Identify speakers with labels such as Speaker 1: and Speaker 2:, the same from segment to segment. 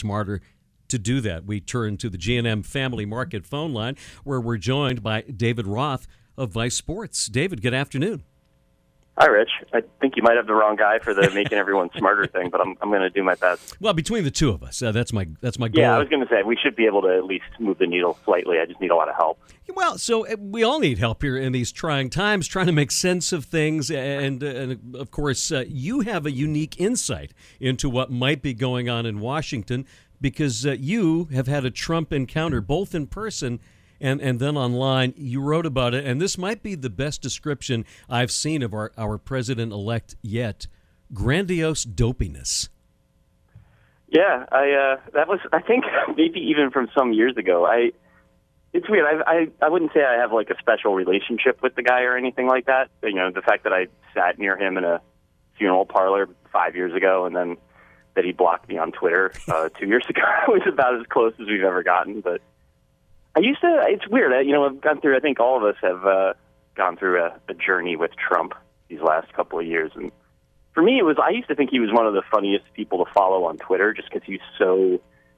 Speaker 1: smarter to do that. We turn to the G&M Family Market phone line, where we're joined by David Roth of Vice Sports. David, good afternoon.
Speaker 2: Hi, Rich. I think you might have the wrong guy for the making everyone smarter thing, but I'm going to do my best.
Speaker 1: Well, between the two of us, that's my goal.
Speaker 2: Yeah, I was going to say we should be able to at least move the needle slightly. I just need a lot of help.
Speaker 1: Well, so we all need help here in these trying times, trying to make sense of things. And of course, you have a unique insight into what might be going on in Washington because you have had a Trump encounter both in person and then online. You wrote about it, and this might be the best description I've seen of our president-elect yet. Grandiose dopiness.
Speaker 2: Yeah, that was, I think, maybe even from some years ago. It's weird. I wouldn't say I have like a special relationship with the guy or anything like that. You know, the fact that I sat near him in a funeral parlor 5 years ago, and then that he blocked me on Twitter 2 years ago was about as close as we've ever gotten. But it's weird. I've gone through, I think all of us have gone through a journey with Trump these last couple of years. And for me, I used to think he was one of the funniest people to follow on Twitter just because he's so,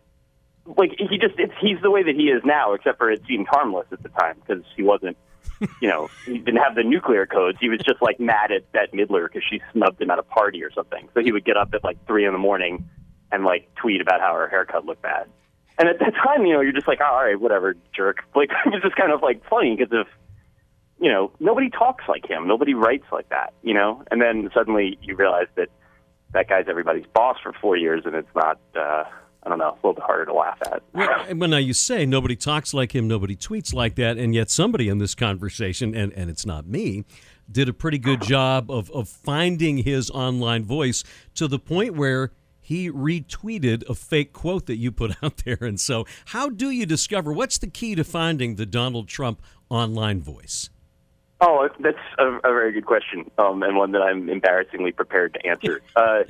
Speaker 2: he's the way that he is now, except for it seemed harmless at the time because he wasn't, he didn't have the nuclear codes. He was just like mad at Bette Midler because she snubbed him at a party or something. So he would get up at like 3 a.m. and like tweet about how her haircut looked bad. And at that time, you're just like, oh, all right, whatever, jerk. Like, it was just kind of like funny because of, nobody talks like him. Nobody writes like that, And then suddenly you realize that guy's everybody's boss for 4 years, and it's not, a little bit harder to laugh at.
Speaker 1: Well, now you say nobody talks like him, nobody tweets like that, and yet somebody in this conversation, and it's not me, did a pretty good job of finding his online voice to the point where he retweeted a fake quote that you put out there. And so how do you discover, what's the key to finding the Donald Trump online voice?
Speaker 2: Oh, that's a very good question, and one that I'm embarrassingly prepared to answer.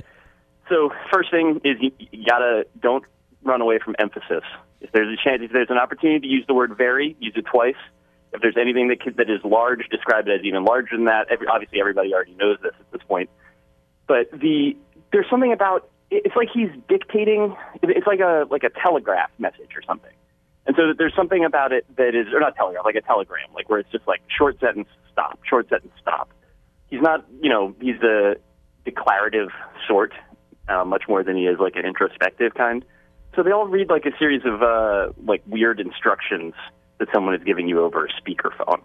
Speaker 2: So first thing is you don't run away from emphasis. If there's an opportunity to use the word very, use it twice. If there's anything that is large, describe it as even larger than that. Obviously, everybody already knows this at this point. But there's something about, it's like he's dictating. It's like a telegraph message or something. And so there's something about it that is, or not telegraph, like a telegram, like where it's just like short sentence, stop, short sentence, stop. He's not, he's a declarative sort, much more than he is like an introspective kind. So they all read like a series of like weird instructions that someone is giving you over a speakerphone.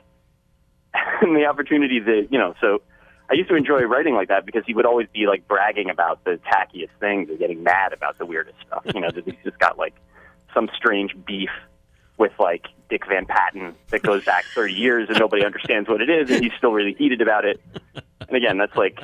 Speaker 2: And the opportunity that, so I used to enjoy writing like that because he would always be like bragging about the tackiest things or getting mad about the weirdest stuff. That he's just got like some strange beef with like Dick Van Patten that goes back 30 years and nobody understands what it is, and he's still really heated about it. And again, that's like,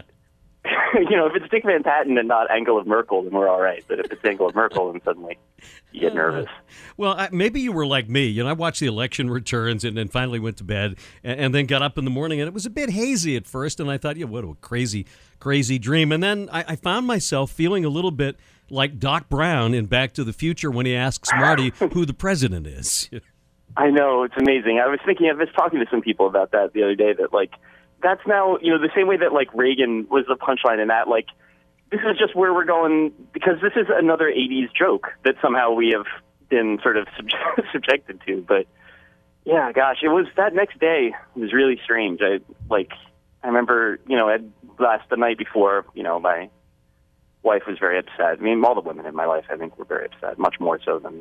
Speaker 2: if it's Dick Van Patten and not Angela Merkel, then we're all right. But if it's Angela Merkel, then suddenly you get nervous.
Speaker 1: Well, maybe you were like me. I watched the election returns and then finally went to bed and then got up in the morning, and it was a bit hazy at first, and I thought, what a crazy, crazy dream. And then I found myself feeling a little bit like Doc Brown in Back to the Future when he asks Marty who the president is.
Speaker 2: I know, it's amazing. I was talking to some people about that the other day, that like, that's now, the same way that like Reagan was the punchline in that, like, this is just where we're going, because this is another 80s joke that somehow we have been sort of subjected to. But yeah, gosh, it was that next day. It was really strange. I remember, the night before, my wife was very upset. I mean, all the women in my life, I think, were very upset, much more so than,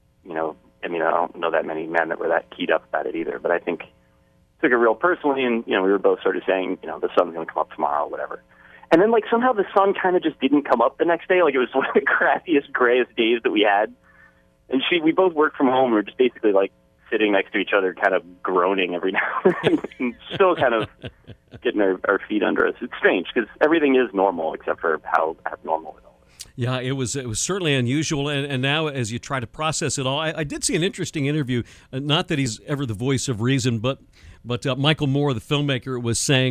Speaker 2: I don't know that many men that were that keyed up about it either. But I think took it real personally, and, we were both sort of saying, the sun's going to come up tomorrow, whatever. And then, like, somehow the sun kind of just didn't come up the next day. Like, it was one of the crappiest, grayest days that we had. And we both worked from home. We were just basically, like, sitting next to each other, kind of groaning every now and then, and still kind of getting our feet under us. It's strange, because everything is normal, except for how abnormal it all is.
Speaker 1: Yeah, it was certainly unusual, and now as you try to process it all, I did see an interesting interview, not that he's ever the voice of reason, but Michael Moore, the filmmaker, was saying,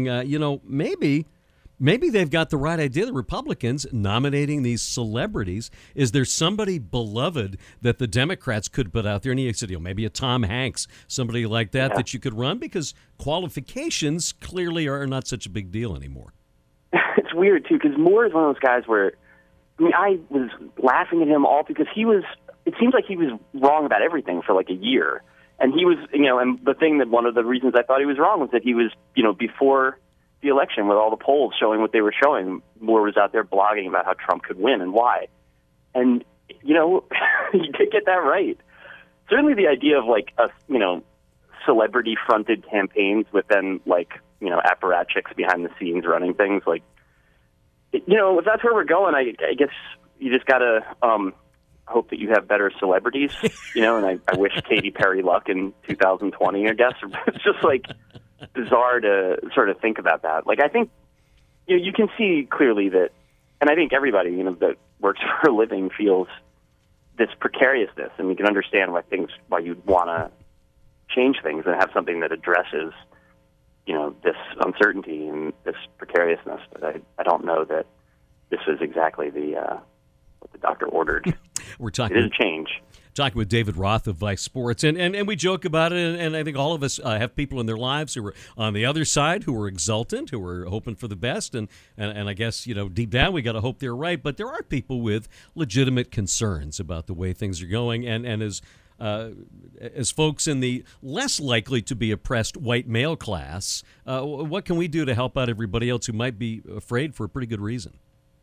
Speaker 1: maybe they've got the right idea, the Republicans, nominating these celebrities. Is there somebody beloved that the Democrats could put out there? And he said, maybe a Tom Hanks, somebody like that, that you could run, because qualifications clearly are not such a big deal anymore.
Speaker 2: It's weird, too, because Moore is one of those guys where I mean, I was laughing at him all because it seems like he was wrong about everything for like a year. And he was, and the thing that one of the reasons I thought he was wrong was that he was, before the election with all the polls showing what they were showing, Moore was out there blogging about how Trump could win and why. And, he did get that right. Certainly the idea of like celebrity-fronted campaigns with then like, apparatchiks behind the scenes running things like, if that's where we're going, I guess you just got to hope that you have better celebrities, and I wish Katy Perry luck in 2020, I guess. It's just like bizarre to sort of think about that. Like, I think you can see clearly that, and I think everybody, that works for a living feels this precariousness, and you can understand why you'd want to change things and have something that addresses, this uncertainty and this precariousness. But I don't know that this is exactly what the doctor ordered.
Speaker 1: We're talking.
Speaker 2: It is a change.
Speaker 1: Talking with David Roth of Vice Sports, and we joke about it, and I think all of us have people in their lives who are on the other side, who are exultant, who are hoping for the best, and I guess, deep down we got to hope they're right, but there are people with legitimate concerns about the way things are going, and as folks in the less likely to be oppressed white male class, what can we do to help out everybody else who might be afraid for a pretty good reason?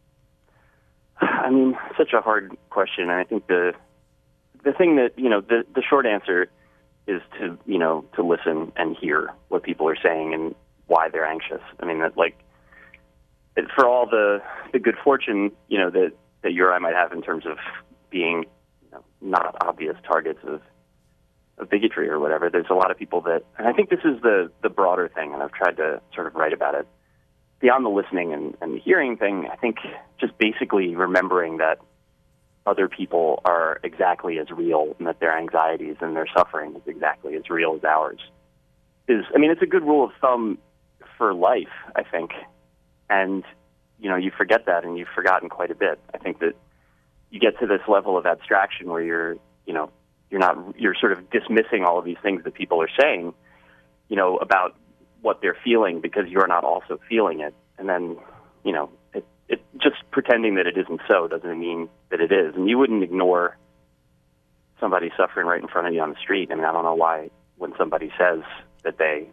Speaker 2: I mean, such a hard question, and I think the thing that, the short answer is to listen and hear what people are saying and why they're anxious. I mean, that for all the good fortune, that you or I might have in terms of being not obvious targets of bigotry or whatever, there's a lot of people that, and I think this is the broader thing, and I've tried to sort of write about it, beyond the listening and the hearing thing, I think just basically remembering that other people are exactly as real and that their anxieties and their suffering is exactly as real as ours it's a good rule of thumb for life, I think. And, you forget that, and you've forgotten quite a bit. I think that you get to this level of abstraction where you're sort of dismissing all of these things that people are saying, about what they're feeling because you're not also feeling it. And then, it just pretending that it isn't so doesn't mean that it is. And you wouldn't ignore somebody suffering right in front of you on the street. I mean, I don't know why when somebody says that they,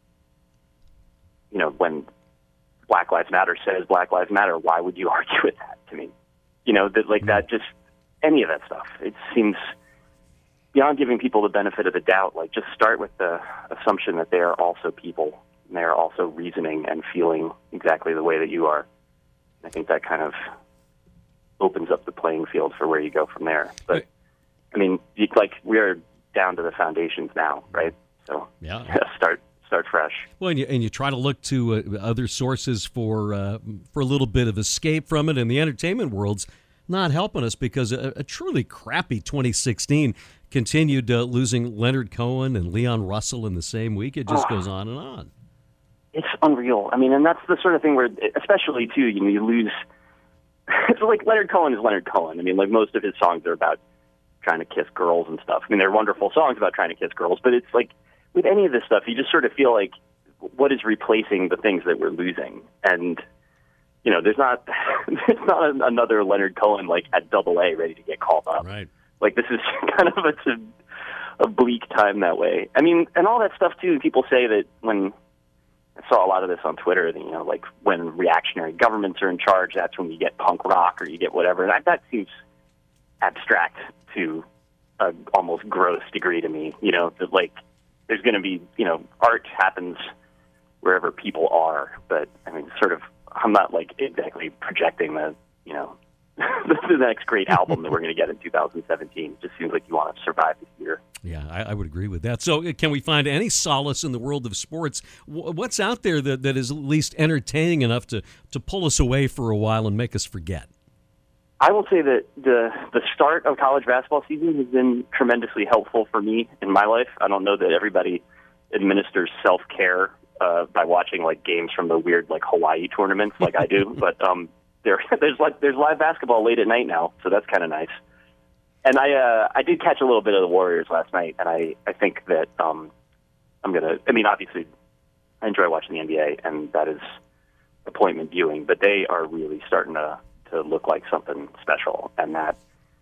Speaker 2: when Black Lives Matter says Black Lives Matter, why would you argue with that to me? That just, any of that stuff. It seems beyond giving people the benefit of the doubt, just start with the assumption that they are also people and they are also reasoning and feeling exactly the way that you are. I think that kind of opens up the playing field for where you go from there. But, I mean, we are down to the foundations now, right? So
Speaker 1: yeah.
Speaker 2: Start fresh.
Speaker 1: Well, and you try to look to other sources for a little bit of escape from it, and the entertainment world's not helping us because a truly crappy 2016 continued losing Leonard Cohen and Leon Russell in the same week. It just goes on and on.
Speaker 2: It's unreal. I mean, and that's the sort of thing where, especially, too, you lose... It's like Leonard Cohen is Leonard Cohen. I mean, most of his songs are about trying to kiss girls and stuff. I mean, they're wonderful songs about trying to kiss girls, but it's like, with any of this stuff, you just sort of feel like, what is replacing the things that we're losing? And, there's not another Leonard Cohen, at AA ready to get called up.
Speaker 1: Right.
Speaker 2: This is kind of a bleak time that way. I mean, and all that stuff, too, people say that when... I saw a lot of this on Twitter, when reactionary governments are in charge, that's when you get punk rock or you get whatever. And that seems abstract to an almost gross degree to me, that there's going to be, art happens wherever people are. But, I mean, I'm not exactly projecting the next great album that we're going to get in 2017. It just seems like you want to survive this year.
Speaker 1: Yeah, I would agree with that. So can we find any solace in the world of sports? What's out there that is at least entertaining enough to pull us away for a while and make us forget?
Speaker 2: I will say that the start of college basketball season has been tremendously helpful for me in my life. I don't know that everybody administers self-care by watching games from the weird Hawaii tournaments like I do, but there's live basketball late at night now, so that's kind of nice. And I did catch a little bit of the Warriors last night, and I think that I'm gonna. I mean, obviously, I enjoy watching the NBA, and that is appointment viewing. But they are really starting to to look like something special. And that,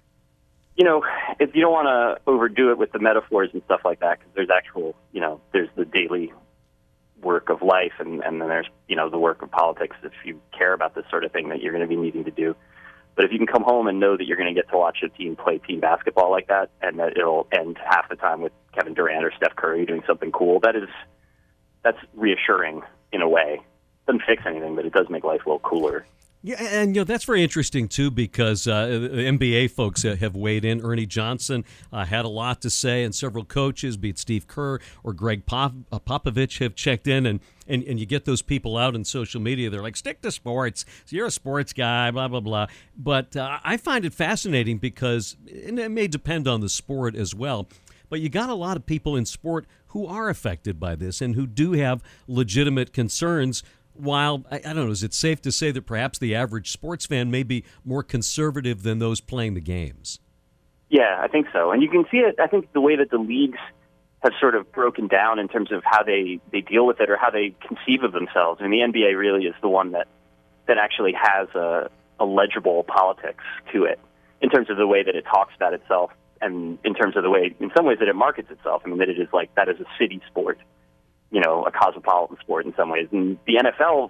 Speaker 2: if you don't want to overdo it with the metaphors and stuff like that, because there's actual, there's the daily work of life, and then there's, the work of politics if you care about this sort of thing that you're going to be needing to do. But if you can come home and know that you're going to get to watch a team play team basketball like that, and that it'll end half the time with Kevin Durant or Steph Curry doing something cool, that's reassuring in a way. Doesn't fix anything, but it does make life a little cooler.
Speaker 1: Yeah, and that's very interesting, too, because the NBA folks have weighed in. Ernie Johnson had a lot to say, and several coaches, be it Steve Kerr or Greg Popovich, have checked in, and you get those people out in social media. They're like, stick to sports. So you're a sports guy, blah, blah, blah. But I find it fascinating because, and it may depend on the sport as well, but you got a lot of people in sport who are affected by this and who do have legitimate concerns. While, I don't know, is it safe to say that perhaps the average sports fan may be more conservative than those playing the games?
Speaker 2: Yeah, I think so. And you can see it, I think, the way that the leagues have sort of broken down in terms of how they deal with it or how they conceive of themselves. I mean, the NBA really is the one that actually has a legible politics to it in terms of the way that it talks about itself and in terms of the way, in some ways, that it markets itself. I mean, that it is like, that is a city sport. A cosmopolitan sport in some ways. And the NFL,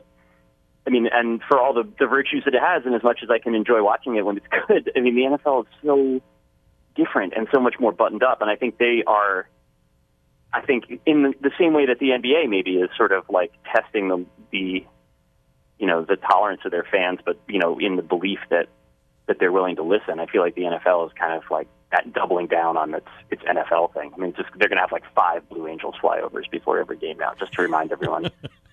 Speaker 2: and for all the virtues that it has, and as much as I can enjoy watching it when it's good, I mean, the NFL is so different and so much more buttoned up. And I think they are, in the same way that the NBA maybe is sort of like testing the tolerance of their fans, but, in the belief that they're willing to listen. I feel like the NFL is kind of like that doubling down on its NFL thing. I mean, they're going to have like 5 Blue Angels flyovers before every game now, just to remind everyone.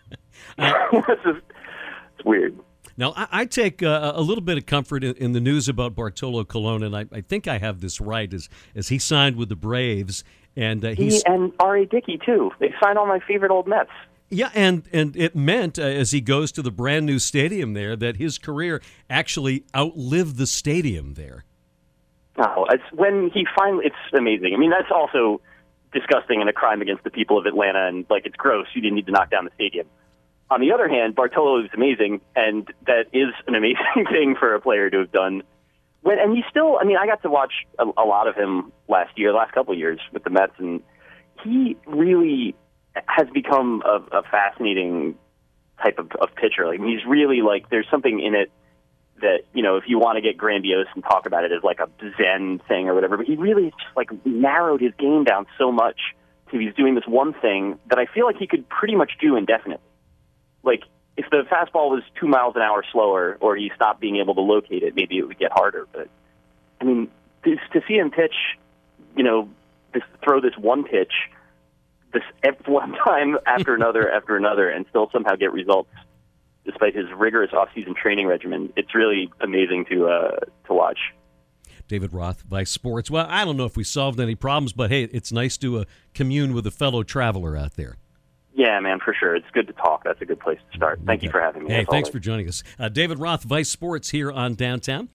Speaker 2: It's weird.
Speaker 1: Now, I take a little bit of comfort in the news about Bartolo Colon, and I think I have this right, as he signed with the Braves. And
Speaker 2: he and R.A. Dickey, too. They signed all my favorite old Mets.
Speaker 1: Yeah, and it meant, as he goes to the brand-new stadium there, that his career actually outlived the stadium there.
Speaker 2: Oh, it's amazing. I mean, that's also disgusting and a crime against the people of Atlanta, and, it's gross. You didn't need to knock down the stadium. On the other hand, Bartolo is amazing, and that is an amazing thing for a player to have done. And he still, I got to watch a lot of him last couple of years with the Mets, and he really has become a fascinating type of pitcher. Like, he's really, there's something in it that, if you want to get grandiose and talk about it as like a Zen thing or whatever, but he really just narrowed his game down so much to he's doing this one thing that I feel like he could pretty much do indefinitely. Like, if the fastball was 2 miles an hour slower or he stopped being able to locate it, maybe it would get harder. But, to see him pitch, throw this one pitch, this one time after another, and still somehow get results, despite his rigorous off-season training regimen, it's really amazing to watch.
Speaker 1: David Roth, Vice Sports. Well, I don't know if we solved any problems, but hey, it's nice to commune with a fellow traveler out there.
Speaker 2: Yeah, man, for sure. It's good to talk. That's a good place to start. Thank you for having me.
Speaker 1: Hey, thanks for joining us. David Roth, Vice Sports here on Downtown.